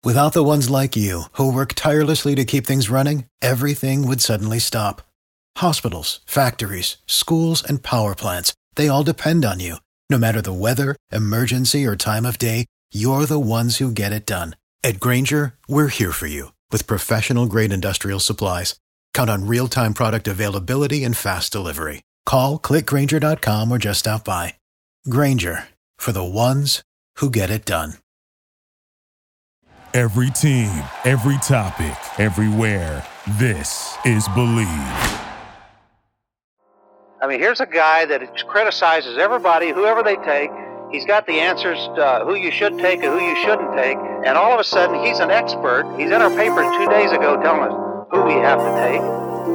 Without the ones like you, who work tirelessly to keep things running, everything would suddenly stop. Hospitals, factories, schools, and power plants, they all depend on you. No matter the weather, emergency, or time of day, you're the ones who get it done. At Grainger, we're here for you with professional-grade industrial supplies. Count on real-time product availability and fast delivery. Call, clickgrainger.com, or just stop by. Grainger, for the ones who get it done. Every team, every topic, everywhere. This is Believe. I mean, here's a guy that criticizes everybody, whoever they take. He's got the answers to who you should take and who you shouldn't take. And all of a sudden, he's an expert. He's in our paper 2 days ago telling us who we have to take.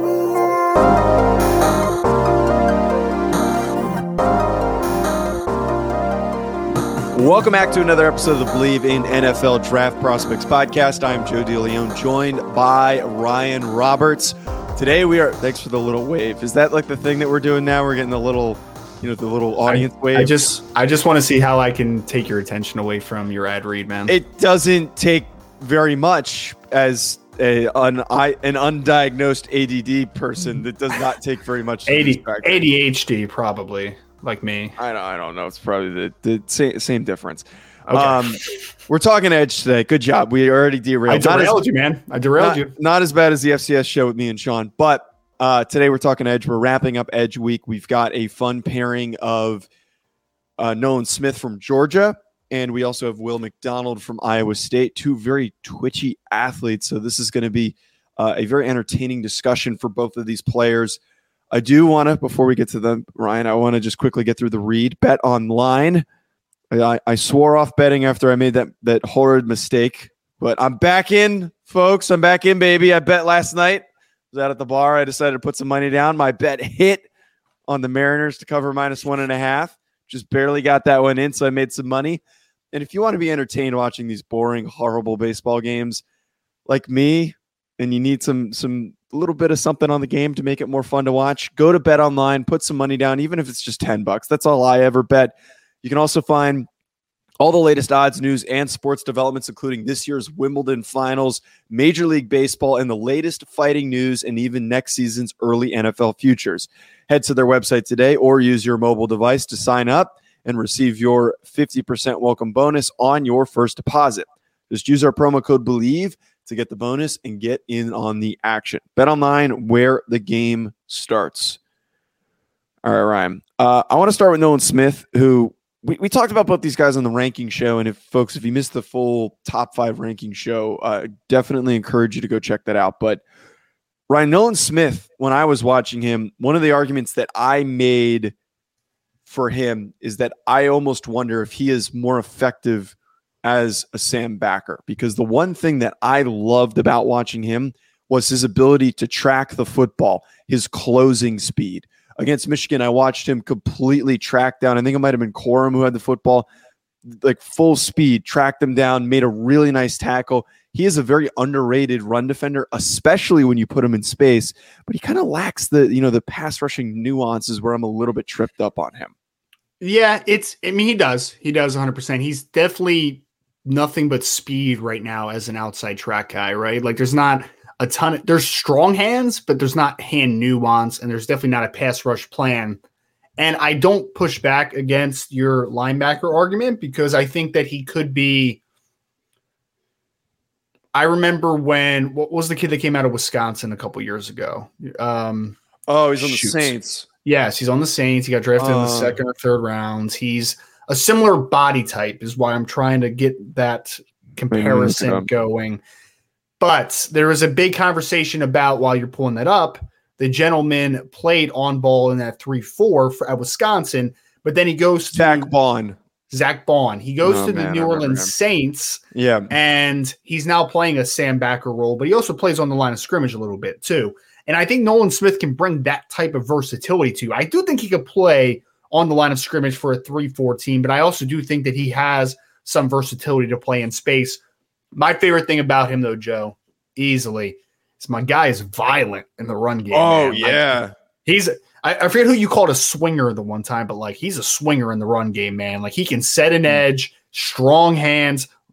Welcome back to another episode of the Believe in NFL Draft Prospects podcast. I'm Joe DeLeon, joined by Ryan Roberts. Today thanks for the little wave. Is that like the thing that we're doing now? We're getting the little audience wave. I just want to see how I can take your attention away from your ad read, man. It doesn't take very much as an undiagnosed ADD person. That does not take very much. ADHD, probably. Like me. I don't know. It's probably the same difference. Okay. We're talking Edge today. Good job. We already derailed. I derailed you, man. I derailed you. Not as bad as the FCS show with me and Sean, but today we're talking Edge. We're wrapping up Edge week. We've got a fun pairing of Nolan Smith from Georgia, and we also have Will McDonald from Iowa State, two very twitchy athletes. So this is going to be a very entertaining discussion for both of these players. I do want to, before we get to them, Ryan, I want to just quickly get through the read. Bet online. I swore off betting after I made that horrid mistake, but I'm back in, folks. I'm back in, baby. I bet last night. I was out at the bar. I decided to put some money down. My bet hit on the Mariners to cover -1.5. Just barely got that one in, so I made some money. And if you want to be entertained watching these boring, horrible baseball games like me, and you need some little bit of something on the game to make it more fun to watch, go to Bet Online, put some money down, even if it's just $10. That's all I ever bet. You can also find all the latest odds, news, and sports developments, including this year's Wimbledon finals, Major League Baseball, and the latest fighting news, and even next season's early NFL futures. Head to their website today or use your mobile device to sign up and receive your 50% welcome bonus on your first deposit. Just use our promo code BELIEVE to get the bonus and get in on the action. Bet-online, where the game starts. All right, Ryan. I want to start with Nolan Smith, who we talked about both these guys on the ranking show. And if you missed the full top 5 ranking show, definitely encourage you to go check that out. But Ryan, Nolan Smith, when I was watching him, one of the arguments that I made for him is that I almost wonder if he is more effective as a Sam backer, because the one thing that I loved about watching him was his ability to track the football, his closing speed. Against Michigan, I watched him completely track down. I think it might have been Corum who had the football, like full speed, tracked them down, made a really nice tackle. He is a very underrated run defender, especially when you put him in space, but he kind of lacks the pass rushing nuances where I'm a little bit tripped up on him. Yeah, he does 100%. He's definitely nothing but speed right now as an outside track guy, right? Like there's not a ton there's strong hands, but there's not hand nuance, and there's definitely not a pass rush plan. And I don't push back against your linebacker argument, because I think that he could be. I remember what was the kid that came out of Wisconsin a couple years ago? He's on the Saints. Yes, he's on the Saints. He got drafted in the second or third rounds. He's a similar body type, is why I'm trying to get that comparison going. But there was a big conversation about, while you're pulling that up, the gentleman played on ball in that 3-4 at Wisconsin, but then he goes to Zach Bond. He goes to the New Orleans Saints, and he's now playing a Sam backer role, but he also plays on the line of scrimmage a little bit too. And I think Nolan Smith can bring that type of versatility to you. I do think he could play on the line of scrimmage for a 3-4 team, but I also do think that he has some versatility to play in space. My favorite thing about him, though, Joe, easily, is my guy is violent in the run game. Oh, man. yeah. I forget who you called a swinger the one time, but like he's a swinger in the run game, man. Like he can set an edge, strong hands,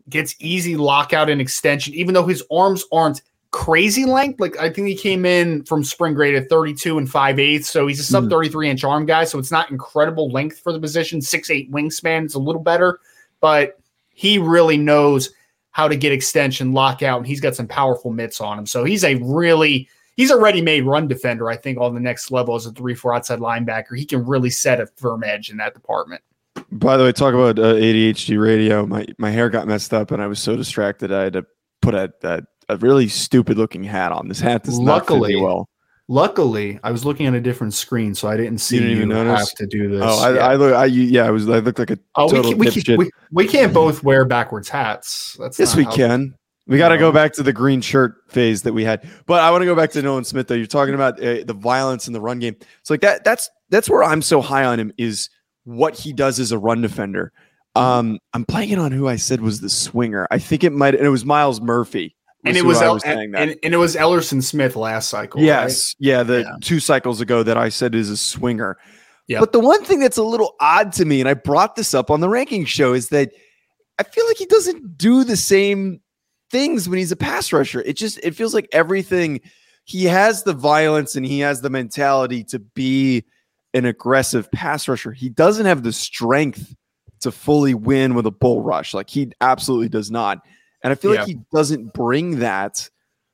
gets easy lockout and extension, even though his arms aren't crazy length. Like I think he came in from spring grade at 32 and 5/8. So he's a sub 33-inch arm guy. So it's not incredible length for the position. 6'8" wingspan is a little better, but he really knows how to get extension, lockout, and he's got some powerful mitts on him. So he's a ready-made run defender, I think, on the next level as a 3-4 outside linebacker. He can really set a firm edge in that department. By the way, talk about ADHD radio. My hair got messed up, and I was so distracted I had to put a really stupid-looking hat on. This hat does not fit me well. Luckily, I was looking at a didn't see you have to do this. Oh, I looked like a total dipshit. We can't both wear backwards hats. Yes, we can. We got to go back to the green shirt phase that we had. But I want to go back to Nolan Smith, though. You're talking about the violence in the run game. It's like that's where I'm so high on him, is what he does as a run defender. I'm blanking on who I said was the swinger. I think it was Miles Murphy. And it was Ellerson Smith last cycle. Yes. Right? Yeah. 2 cycles ago that I said is a swinger. Yeah. But the one thing that's a little odd to me, and I brought this up on the ranking show, is that I feel like he doesn't do the same things when he's a pass rusher. It feels like everything, he has the violence and he has the mentality to be an aggressive pass rusher. He doesn't have the strength to fully win with a bull rush. Like, he absolutely does not. And I feel like he doesn't bring that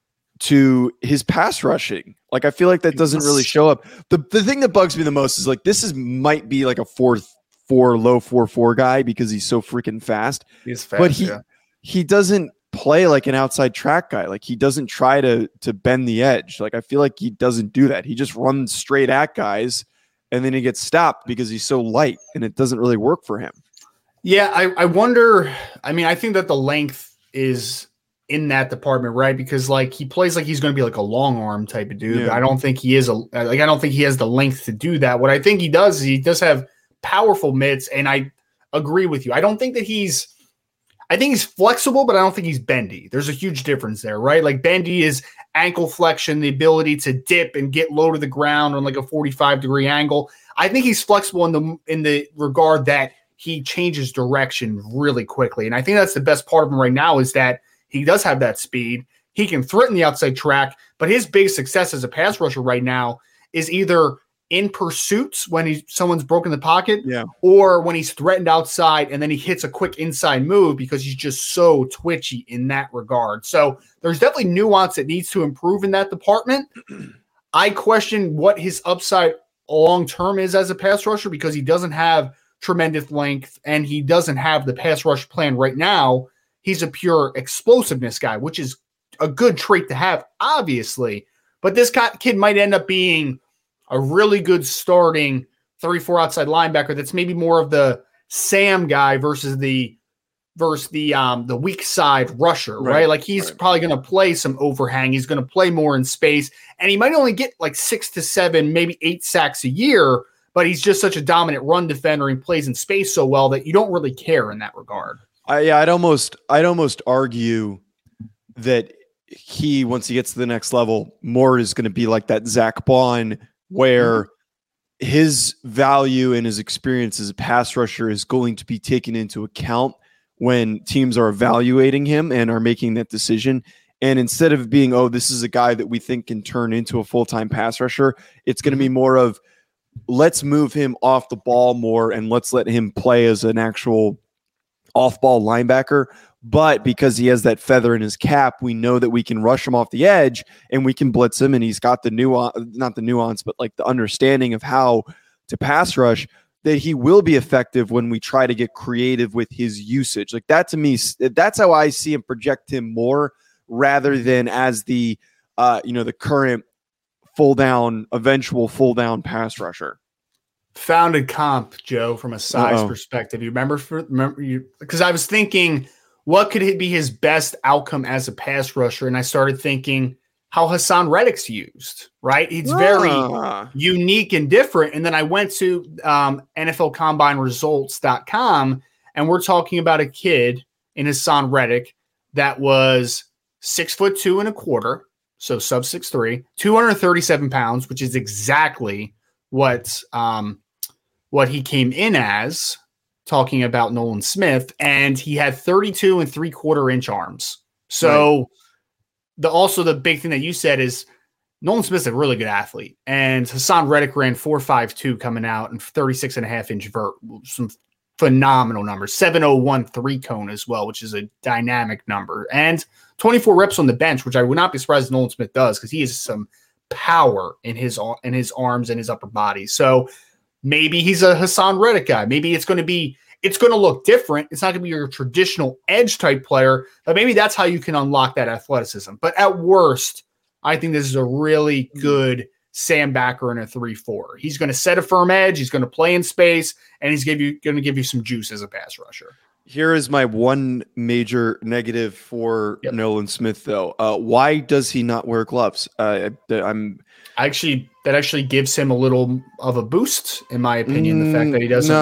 to his pass rushing. Like, I feel like that doesn't really show up. The thing that bugs me the most is, like, might be like a 4.4, low 4.4 guy because he's so freaking fast. He's fast, but he doesn't play like an outside track guy. Like, he doesn't try to bend the edge. Like, I feel like he doesn't do that. He just runs straight at guys, and then he gets stopped because he's so light, and it doesn't really work for him. Yeah, I wonder. I mean, I think that the length is in that department, right? Because like he plays like he's going to be like a long arm type of dude. Yeah. I don't think he is I don't think he has the length to do that. What I think he does is he does have powerful mitts, and I agree with you. I think he's flexible, but I don't think he's bendy. There's a huge difference there, right? Like bendy is ankle flexion, the ability to dip and get low to the ground on like a 45-degree angle. I think he's flexible in the regard that he changes direction really quickly. And I think that's the best part of him right now, is that he does have that speed. He can threaten the outside track, but his big success as a pass rusher right now is either in pursuits when someone's broken the pocket, or when he's threatened outside and then he hits a quick inside move because he's just so twitchy in that regard. So there's definitely nuance that needs to improve in that department. I question what his upside long-term is as a pass rusher, because he doesn't have tremendous length and he doesn't have the pass rush plan right now. He's a pure explosiveness guy, which is a good trait to have, obviously, but this kid might end up being a really good starting 3-4 outside linebacker. That's maybe more of the Sam guy versus the weak side rusher, right? Like he's probably going to play some overhang. He's going to play more in space, and he might only get like 6 to 7, maybe 8 sacks a year, but he's just such a dominant run defender and plays in space so well that you don't really care in that regard. I'd almost argue that once he gets to the next level, more is going to be like that Zach Bond, where his value and his experience as a pass rusher is going to be taken into account when teams are evaluating him and are making that decision. And instead of being, this is a guy that we think can turn into a full-time pass rusher, it's going to be more of, let's move him off the ball more and let's let him play as an actual off-ball linebacker. But because he has that feather in his cap, we know that we can rush him off the edge and we can blitz him. And he's got the not the nuance, but like the understanding of how to pass rush, that he will be effective when we try to get creative with his usage. Like that, to me, that's how I see him project him more, rather than as the current eventual full down pass rusher. Founded comp, Joe, from a size perspective. You remember because I was thinking, what could be his best outcome as a pass rusher? And I started thinking how Hassan Reddick's used, right? It's very unique and different. And then I went to NFLCombineResults.com, and we're talking about a kid in Hassan Reddick that was 6'2.25", so sub 6'3", 237 pounds, which is exactly what he came in as. talking about Nolan Smith, and he had 32 and 3/4 inch arms. So the big thing that you said is Nolan Smith's a really good athlete, and Hassan Reddick ran 4.52 coming out and 36.5-inch vert, some phenomenal numbers, 701 3-cone as well, which is a dynamic number, and 24 reps on the bench, which I would not be surprised if Nolan Smith does, because he has some power in his arms and his upper body. So maybe he's a Hassan Reddick guy. Maybe it's going to look different. It's not going to be your traditional edge type player, but maybe that's how you can unlock that athleticism. But at worst, I think this is a really good Sam Backer in a 3-4. He's going to set a firm edge. He's going to play in space, and he's going to give you some juice as a pass rusher. Here is my one major negative for Nolan Smith, though. Why does he not wear gloves? That actually gives him a little of a boost, in my opinion. The fact that he doesn't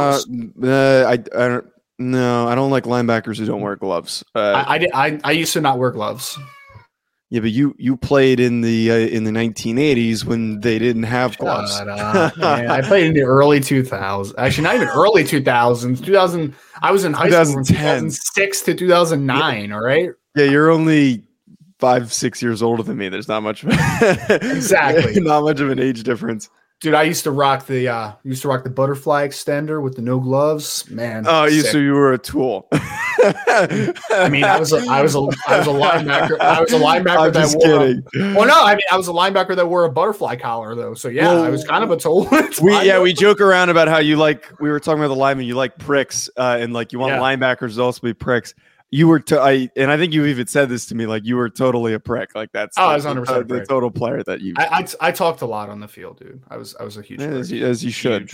wear gloves. I don't like linebackers who don't wear gloves. I used to not wear gloves. Yeah, but you played in the 1980s when they didn't have gloves. Man, I played in the early 2000s. Actually, not even early 2000s. 2000. I was in high school from 2006 to 2009. All right. Yeah, you're only 5-6 years older than me. There's not much. Exactly. Not much of an age difference. Dude, I used to rock the butterfly extender with the no gloves. Man. Oh, so you were a tool. I mean, I was a linebacker. I was a linebacker that wore. Well, no, I mean, I was a linebacker that wore a butterfly collar, though. So yeah, I was kind of a tool. We joke around about how you like. We were talking about the linemen. You like pricks, and like you want linebackers to also be pricks. You were, I think you even said this to me, like you were totally a prick. Like that's I was 100% the total player that you. I talked a lot on the field, dude. I was a huge as you should,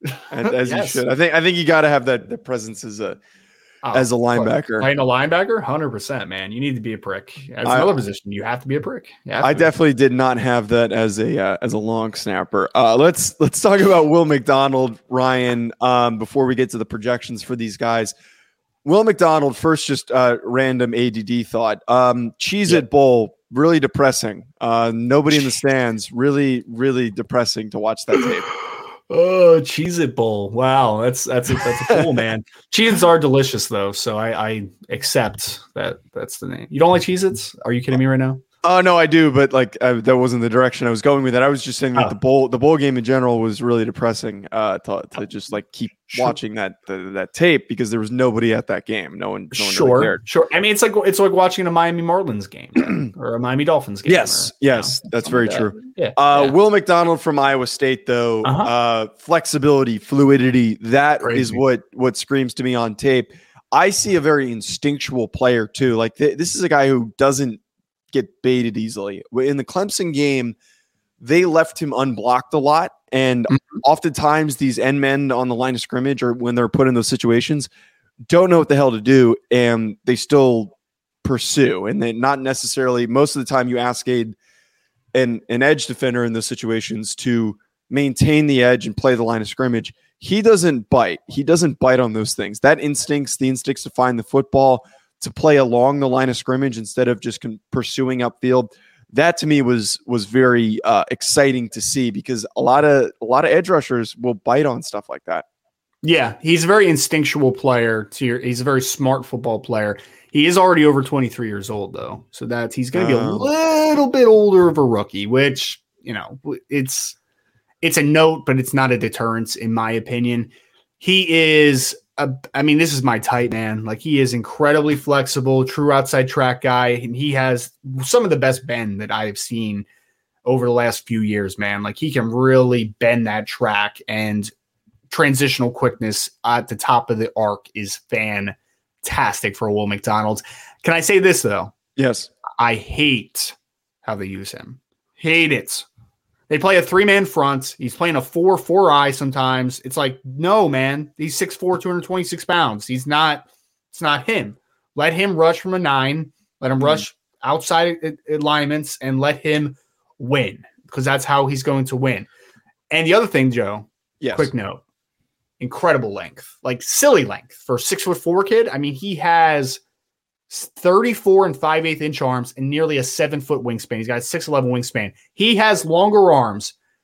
as you should. I think you got to have that presence as a linebacker. Playing a linebacker, 100%, man. You need to be a prick. As another position, you have to be a prick. I definitely did not have that as a long snapper. Let's talk about Will McDonald, Ryan. Before we get to the projections for these guys. Will McDonald, first just random ADD thought. Cheez-It Bowl, really depressing. Nobody in the stands, really, really depressing to watch that tape. Oh, Cheez-It Bowl. Wow, that's a cool, man. Cheez-Its are delicious, though, so I accept that's the name. You don't like Cheez-Its? Are you kidding me right now? Oh, no, I do, but like that wasn't the direction I was going with it. I was just saying that the bowl game in general was really depressing to just like keep watching that tape because there was nobody at that game. No one really cared. Sure. I mean, it's like watching a Miami Marlins game or a Miami Dolphins game. Yes, that's very true. Yeah. Will McDonald from Iowa State, though, flexibility, fluidity, that is what screams to me on tape. I see a very instinctual player too. Like this is a guy who doesn't get baited easily. In the Clemson game, they left him unblocked a lot. And oftentimes these end men on the line of scrimmage or when they're put in those situations don't know what the hell to do. And they still pursue. And they not necessarily, most of the time you ask an edge defender in those situations to maintain the edge and play the line of scrimmage. He doesn't bite. He doesn't bite on those things. The instincts to find the football, to play along the line of scrimmage instead of just pursuing upfield. That to me was very exciting to see because a lot of edge rushers will bite on stuff like that. Yeah, he's a very instinctual player. He's a very smart football player. He is already over 23 years old though, so that he's going to be a little bit older of a rookie, which it's a note, but it's not a deterrence in my opinion. He is. This is my type, man. Like he is incredibly flexible, true outside track guy, and he has some of the best bend that I have seen over the last few years, man. Like he can really bend that track, and transitional quickness at the top of the arc is fantastic for Will McDonald. Can I say this though? Yes. I hate how they use him. Hate it. They play a 3-man front. He's playing a 4-4-eye sometimes. It's like, no, man. He's 6'4", 226 pounds. It's not him. Let him rush from a 9. Let him rush outside alignments and let him win because that's how he's going to win. And the other thing, Joe, quick note, incredible length, like silly length for a 6'4" kid. I mean, he has 34 and 5/8 inch arms and nearly a 7-foot wingspan. He's got a 6'11" wingspan. He has longer arms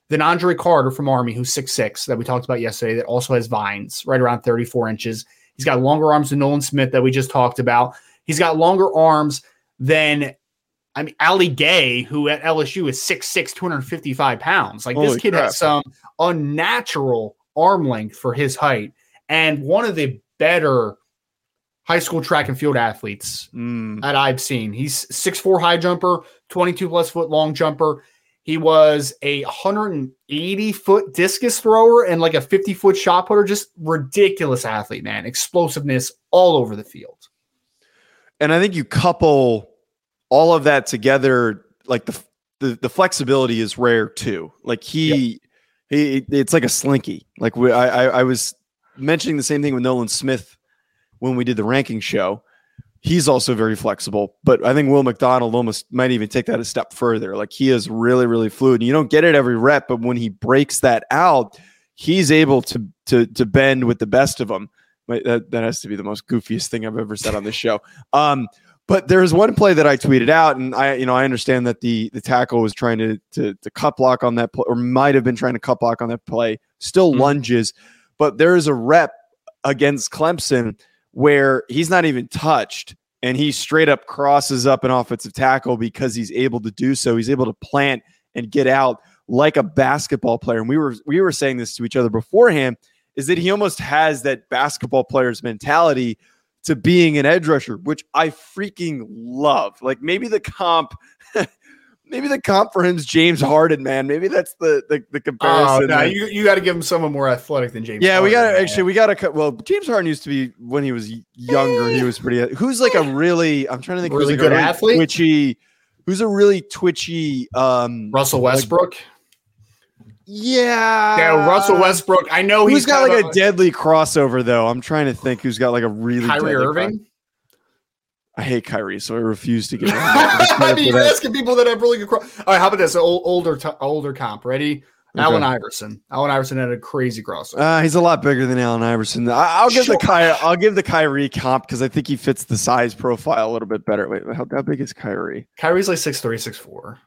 Then Andre Carter from Army, who's 6'6", that we talked about yesterday, that also has vines right around 34 inches. He's got longer arms than Nolan Smith that we just talked about. He's got longer arms than, Ali Gay, who at LSU is 6'6", 255 pounds. Like, this kid has some unnatural arm length for his height, and one of the better high school track and field athletes that I've seen. He's 6'4" high jumper, 22+ foot long jumper. He was a 180-foot discus thrower and like a 50-foot shot putter. Just ridiculous athlete, man. Explosiveness all over the field. And I think you couple all of that together, like the flexibility is rare too. Like he it's like a slinky. Like I was mentioning the same thing with Nolan Smith when we did the ranking show. He's also very flexible, but I think Will McDonald almost might even take that a step further. Like, he is really, really fluid. And you don't get it every rep, but when he breaks that out, he's able to bend with the best of them. That has to be the most goofiest thing I've ever said on this show. But there's one play that I tweeted out, and I understand that the tackle was trying to cut block on that play, or might have been trying to cut block on that play. Still lunges, but there is a rep against Clemson where he's not even touched, and he straight up crosses up an offensive tackle because he's able to do so. He's able to plant and get out like a basketball player. And we were saying this to each other beforehand, is that he almost has that basketball player's mentality to being an edge rusher, which I freaking love. Like, maybe the comp for him is James Harden, man. Maybe that's the comparison. Oh, no, you got to give him someone more athletic than James. Yeah, Harden, we got to. Well, James Harden used to be, when he was younger, he was pretty. Who's like a really? I'm trying to think. Really who's like good a really athlete. Twitchy. Who's a really twitchy? Russell Westbrook. Yeah, Russell Westbrook. I know he's got like a deadly crossover though. I'm trying to think who's got like a really. Kyrie Irving. I hate Kyrie, so I refuse to give him. You're asking people that have really good cross. All right, how about this? Older comp. Ready? Okay. Allen Iverson. Allen Iverson had a crazy crossover. He's a lot bigger than Allen Iverson. I'll give the Kyrie comp because I think he fits the size profile a little bit better. Wait, how big is Kyrie? Kyrie's like 6'3", 6'4".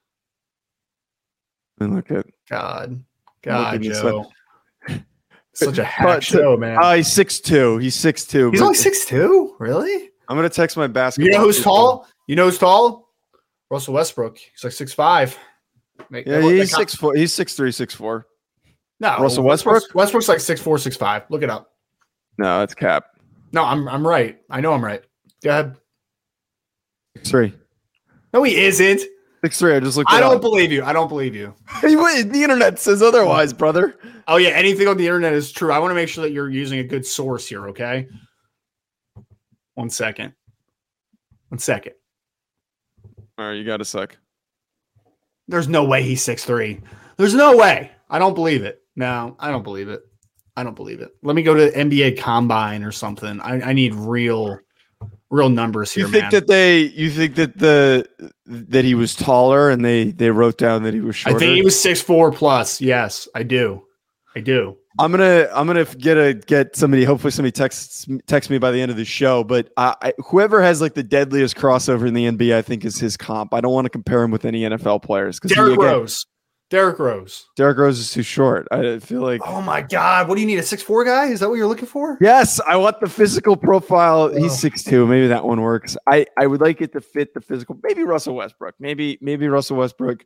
And look at God, Joe. Such a hack show, man. He's 6'2". He's 6'2". He's only 6'2"? Really? I'm gonna text my basketball. You know who's tall? Russell Westbrook. He's like 6'5". Yeah, he's 6 foot. He's 6'3", 6'4". No, Russell Westbrook. Westbrook's like 6'4", 6'5". Look it up. No, that's cap. No, I'm right. I know I'm right. Go ahead. 6'3". No, he isn't. 6'3". I just looked. I don't believe you. The internet says otherwise, brother. Oh yeah, anything on the internet is true. I want to make sure that you're using a good source here. Okay. 1 second. All right, you got a sec. There's no way he's 6'3". There's no way. I don't believe it. No, I don't believe it. Let me go to NBA Combine or something. I need real numbers here, man. You think that he was taller and they wrote down that he was shorter? I think he was 6'4" plus. Yes, I do. I'm gonna get somebody. Hopefully, somebody texts me by the end of the show. But whoever has like the deadliest crossover in the NBA, I think is his comp. I don't want to compare him with any NFL players. Derrick Rose. Derrick Rose is too short. I feel like. Oh my God! What do you need? A 6'4" guy? Is that what you're looking for? Yes, I want the physical profile. Oh. He's 6'2". Maybe that one works. I would like it to fit the physical. Maybe Russell Westbrook. Maybe Russell Westbrook.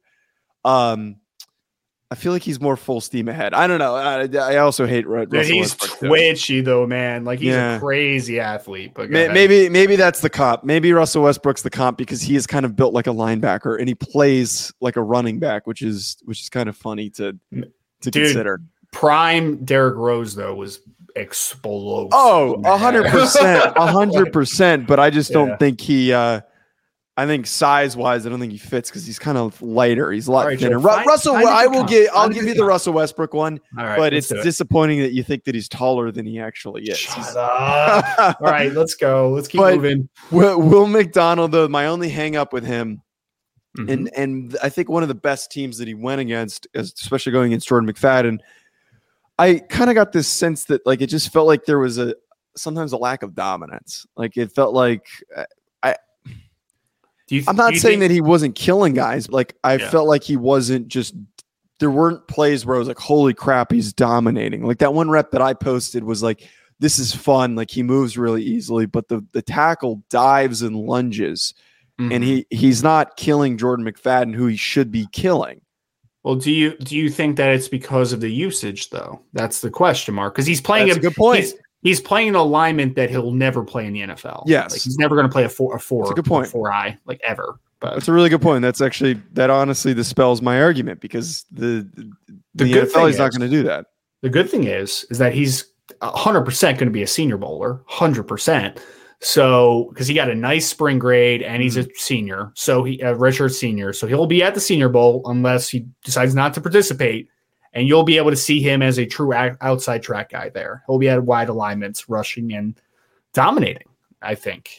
I feel like he's more full steam ahead. I don't know. I also hate Russell he's Westbrook. Twitchy though, man. Like he's a crazy athlete. But maybe that's the comp. Maybe Russell Westbrook's the comp because he is kind of built like a linebacker and he plays like a running back, which is kind of funny to consider. Prime Derrick Rose though was explosive. Oh, 100%, 100%. But I just don't think he. I think size-wise, I don't think he fits because he's kind of lighter. He's a lot thinner. I'll give you the Russell Westbrook one, but it's disappointing that you think that he's taller than he actually is. Shut up. All right, let's go. Let's keep moving. Will McDonald, though, my only hang-up with him, and I think one of the best teams that he went against, especially going against Jordan McFadden, I kind of got this sense that like it just felt like there was sometimes a lack of dominance. Like it felt like I'm not saying that he wasn't killing guys. But like I felt like he wasn't just there weren't plays where I was like, holy crap, he's dominating. Like that one rep that I posted was like, this is fun. Like he moves really easily, but the tackle dives and lunges, and he's not killing Jordan McFadden, who he should be killing. Well, do you think that it's because of the usage though? That's the question mark. Because he's playing a good point. He's playing an alignment that he'll never play in the NFL. Yes, like he's never going to play a four. That's a good point. 4-eye like ever. But that's a really good point. That honestly dispels my argument because the NFL is not going to do that. The good thing is that he's 100% going to be a Senior Bowler, 100%. So because he got a nice spring grade and he's a senior, so he a redshirt senior, so he'll be at the Senior Bowl unless he decides not to participate, and you'll be able to see him as a true outside track guy there. He'll be at wide alignments, rushing and dominating. I think.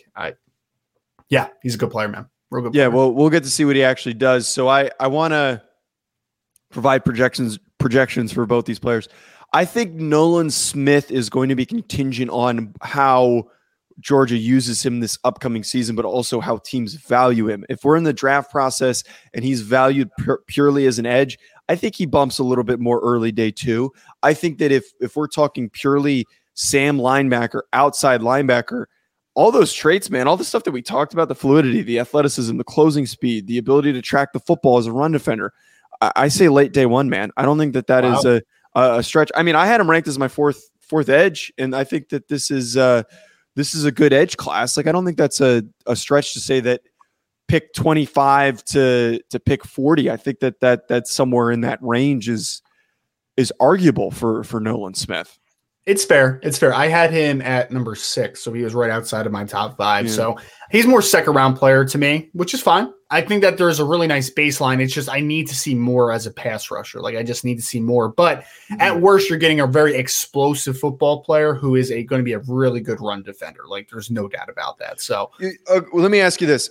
Yeah, he's a good player, man. Real good player. Yeah, well, we'll get to see what he actually does. So I want to provide projections for both these players. I think Nolan Smith is going to be contingent on how Georgia uses him this upcoming season, but also how teams value him. If we're in the draft process and he's valued purely as an edge, I think he bumps a little bit more early day too. I think that if we're talking purely Sam linebacker, outside linebacker, all those traits, man, all the stuff that we talked about, the fluidity, the athleticism, the closing speed, the ability to track the football as a run defender, I say late day one, man. I don't think that is a stretch. I mean, I had him ranked as my fourth edge, and I think that this is a good edge class. Like, I don't think that's a stretch to say that pick 25 to pick 40. I think that's somewhere in that range is arguable for Nolan Smith. It's fair. I had him at number 6, so he was right outside of my top 5. Yeah. So he's more second round player to me, which is fine. I think that there's a really nice baseline. It's just I need to see more as a pass rusher. Like I just need to see more. But at worst, you're getting a very explosive football player who is going to be a really good run defender. Like there's no doubt about that. So well, let me ask you this: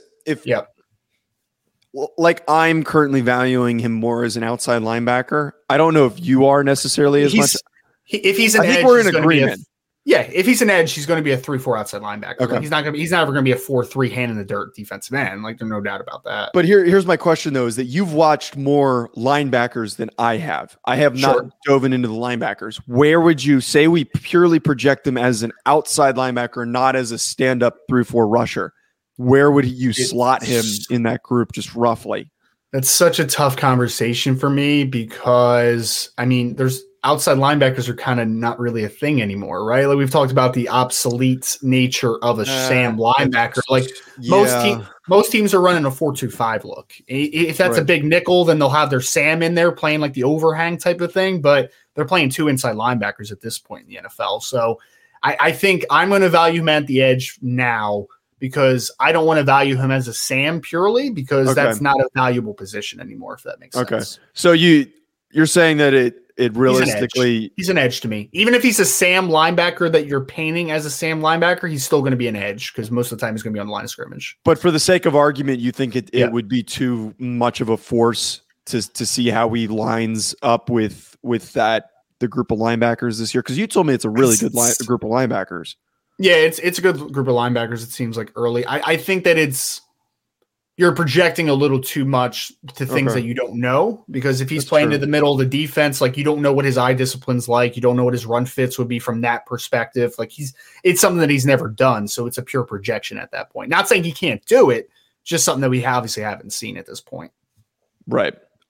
like I'm currently valuing him more as an outside linebacker. I don't know if you are necessarily as much. If he's an edge, I think we're in agreement. If he's an edge, he's going to be a 3-4 outside linebacker. Okay. Like he's never going to be a 4-3 hand in the dirt defensive end. Like there's no doubt about that. But here's my question though: is that you've watched more linebackers than I have. I have not dove into the linebackers. Where would you say we purely project them as an outside linebacker, not as a stand-up 3-4 rusher? Where would you slot him in that group, just roughly? That's such a tough conversation for me because I mean, there's outside linebackers are kind of not really a thing anymore, right? Like we've talked about the obsolete nature of a Sam linebacker. Like most teams are running a 4-2-5 look. If that's a big nickel, then they'll have their Sam in there playing like the overhang type of thing, but they're playing 2 inside linebackers at this point in the NFL. So I think I'm going to value him at the edge now because I don't want to value him as a Sam purely because that's not a valuable position anymore, if that makes sense. So you're saying that it realistically he's an edge to me. Even if he's a Sam linebacker that you're painting as a Sam linebacker, he's still going to be an edge because most of the time he's going to be on the line of scrimmage. But for the sake of argument, you think it would be too much of a force to see how he lines up with the group of linebackers this year? Because you told me it's a really good group of linebackers. Yeah, it's a good group of linebackers. It seems like early. I think that you're projecting a little too much to things that you don't know, because if he's playing in the middle of the defense, like you don't know what his eye discipline's like. You don't know what his run fits would be from that perspective. Like it's something that he's never done. So it's a pure projection at that point. Not saying he can't do it, just something that we obviously haven't seen at this point. Right.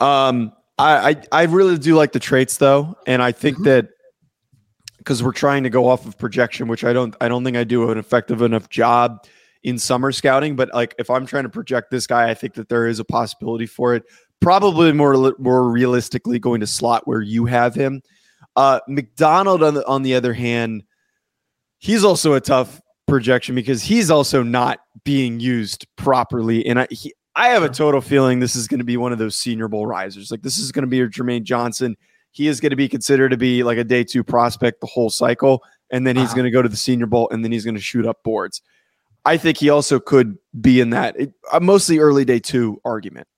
I really do like the traits though. And I think that because we're trying to go off of projection, which I don't think I do an effective enough job in summer scouting, but like if I'm trying to project this guy, I think that there is a possibility for it. Probably more realistically going to slot where you have him. McDonald on the other hand, he's also a tough projection because he's also not being used properly. And I have a total feeling this is going to be one of those Senior Bowl risers. Like this is going to be a Jermaine Johnson. He is going to be considered to be like a day 2 prospect the whole cycle. And then he's going to go to the Senior Bowl and then he's going to shoot up boards. I think he also could be in that mostly early day 2 argument.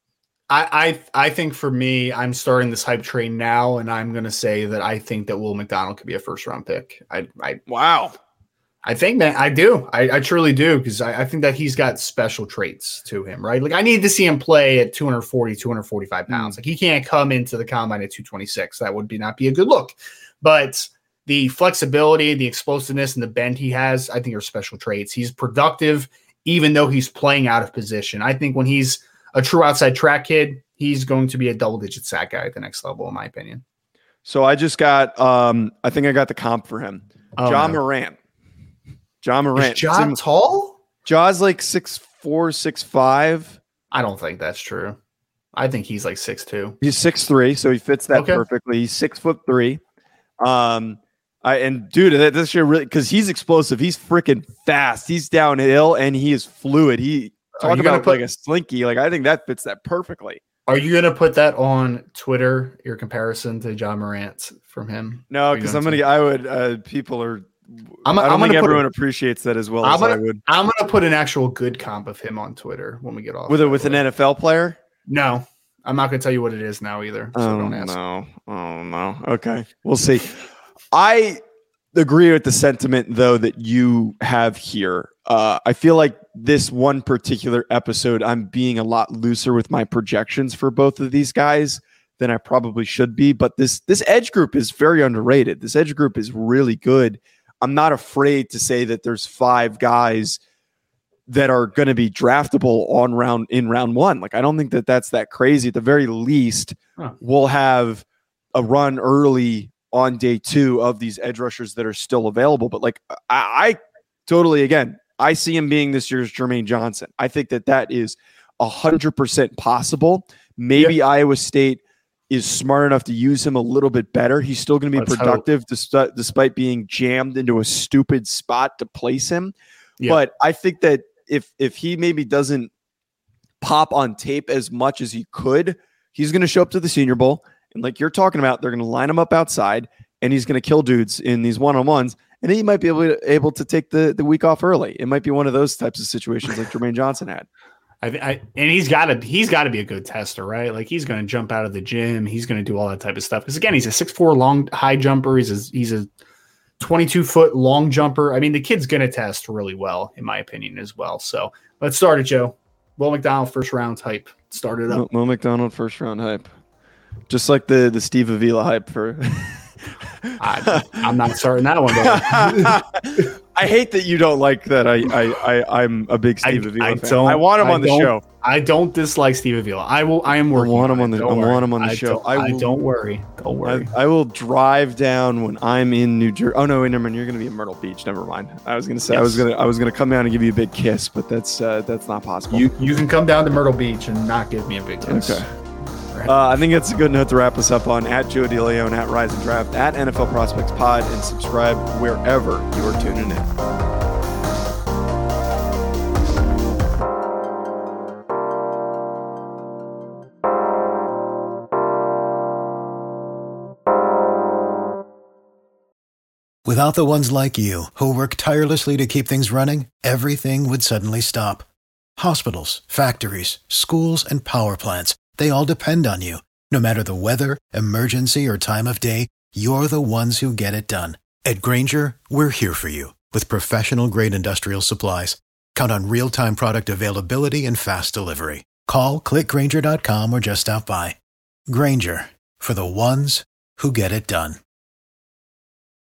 I think for me, I'm starting this hype train now, and I'm going to say that I think that Will McDonald could be a first round pick. Wow. I think that I do. I truly do, because I think that he's got special traits to him, right? Like, I need to see him play at 240, 245 pounds. Like, he can't come into the combine at 226. That would not be a good look. But the flexibility, the explosiveness, and the bend he has, I think are special traits. He's productive, even though he's playing out of position. I think when he's a true outside track kid, he's going to be a double-digit sack guy at the next level, in my opinion. So I just got, I think I got the comp for him. John Morant. John Morant. Is Ja tall? Ja's like 6'4", 6'5". I don't think that's true. I think he's like 6'2". He's 6'3", so he fits that perfectly. He's 6'3". And dude, this shit really, because he's explosive. He's freaking fast. He's downhill and he is fluid. He talk about like a slinky. Like, I think that fits that perfectly. Are you going to put that on Twitter, your comparison to John Morant from him? No, because people are, I don't think everyone appreciates that as well as I would. I'm going to put an actual good comp of him on Twitter when we get off. With an NFL player? No, I'm not going to tell you what it is now either. So don't ask. No. Okay. We'll see. I agree with the sentiment, though, that you have here. I feel like this one particular episode, I'm being a lot looser with my projections for both of these guys than I probably should be. But this edge group is very underrated. This edge group is really good. I'm not afraid to say that there's 5 guys that are going to be draftable in round 1. Like, I don't think that that's that crazy. At the very least, we'll have a run early on day 2 of these edge rushers that are still available. But like, I totally, again, I see him being this year's Jermaine Johnson. I think that is 100% possible. Maybe Iowa State is smart enough to use him a little bit better. He's still going to be productive despite being jammed into a stupid spot to place him. Yeah. But I think that if he maybe doesn't pop on tape as much as he could, he's going to show up to the Senior Bowl. And like you're talking about, they're going to line him up outside and he's going to kill dudes in these one-on-ones. And he might be able to take the week off early. It might be one of those types of situations like Jermaine Johnson had. And he's got to be a good tester, right? Like, he's going to jump out of the gym. He's going to do all that type of stuff. Because again, he's a 6'4" long high jumper. He's a 22-foot long jumper. I mean, the kid's going to test really well, in my opinion, as well. So let's start it, Joe. Will McDonald first round hype. Start it up. Will McDonald first round hype. Just like the Steve Avila hype for. I'm not starting that one, though. I hate that you don't like that. I'm a big Steve Avila fan. I want him on the show. I don't dislike Steve Avila. I am working. I want him on the show. Don't worry. Don't worry. I will drive down when I'm in New Jersey. Oh no, wait, never mind. You're going to be in Myrtle Beach. Never mind. I was going to say I was going to come down and give you a big kiss, but that's not possible. You can come down to Myrtle Beach and not give me a big kiss. Okay. I think it's a good note to wrap us up on. At Joe DeLeon, at Rise and Draft, at NFL Prospects Pod, and subscribe wherever you are tuning in. Without the ones like you, who work tirelessly to keep things running, everything would suddenly stop. Hospitals, factories, schools, and power plants, they all depend on you. No matter the weather, emergency, or time of day, you're the ones who get it done. At Grainger, we're here for you with professional-grade industrial supplies. Count on real-time product availability and fast delivery. Call, click Grainger.com, or just stop by. Grainger, for the ones who get it done.